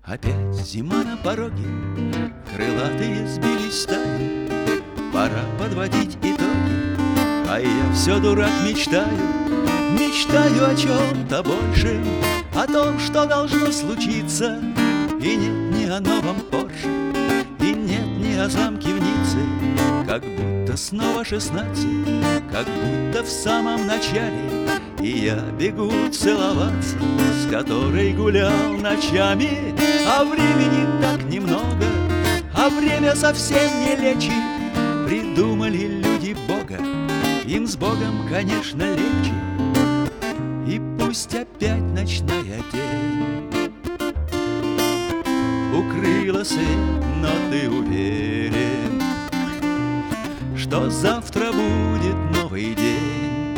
Опять зима на пороге, крылатые сбились стаи. Пора подводить итоги, а я все, дурак, мечтаю. Мечтаю о чем-то большем, о том, что должно случиться. И нет ни о новом Порше, и нет ни о замке в Ницце. Как будто снова 16, как будто в самом начале. И я бегу целоваться, с которой гулял ночами. А времени так немного, а время совсем не лечит. Придумали люди Бога, им с Богом, конечно, легче. И пусть опять ночная тень укрыла свет, но ты уверен, что завтра будет новый день.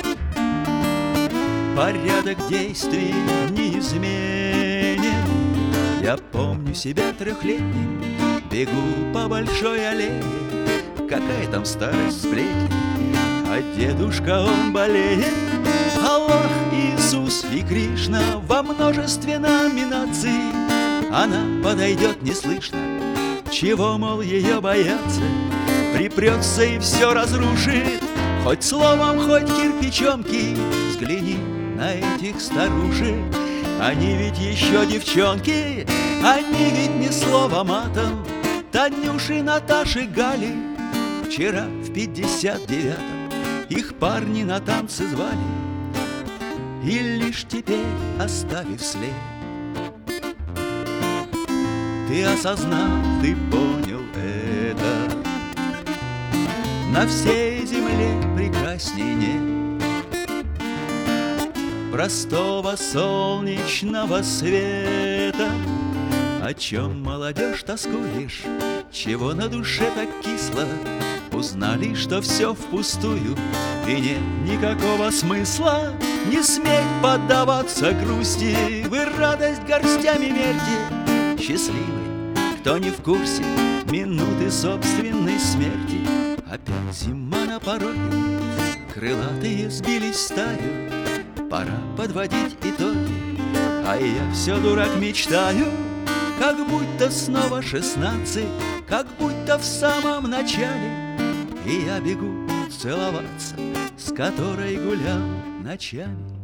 Порядок действий неизменен. Я помню себя трехлетним, бегу по большой аллее. Какая там старость, сплетни, а дедушка он болеет. Аллах, Иисус и Кришна во множестве номинаций. Она подойдет неслышно, чего, мол, ее бояться. Припрется и все разрушит, хоть словом, хоть кирпичонки. Взгляни на этих старушек, они ведь еще девчонки. Они ведь ни слова матом, Танюши, Наташи, Гали. Вчера в 59-м их парни на танцы звали. И лишь теперь, оставив след, ты осознал, ты понял это. На всей земле прекрасней нет простого солнечного света. О чем, молодежь, тоскуешь? Чего на душе так кисло? Узнали, что все впустую, и нет никакого смысла. Не смей поддаваться грусти, вы радость горстями мерьте. Счастливый, кто не в курсе минуты собственной смерти. Опять зима на пороге, крылатые сбились в стаю. Пора подводить итоги, а я все, дурак, мечтаю. Как будто снова 16, как будто в самом начале. И я бегу целоваться, с которой гулял ночами.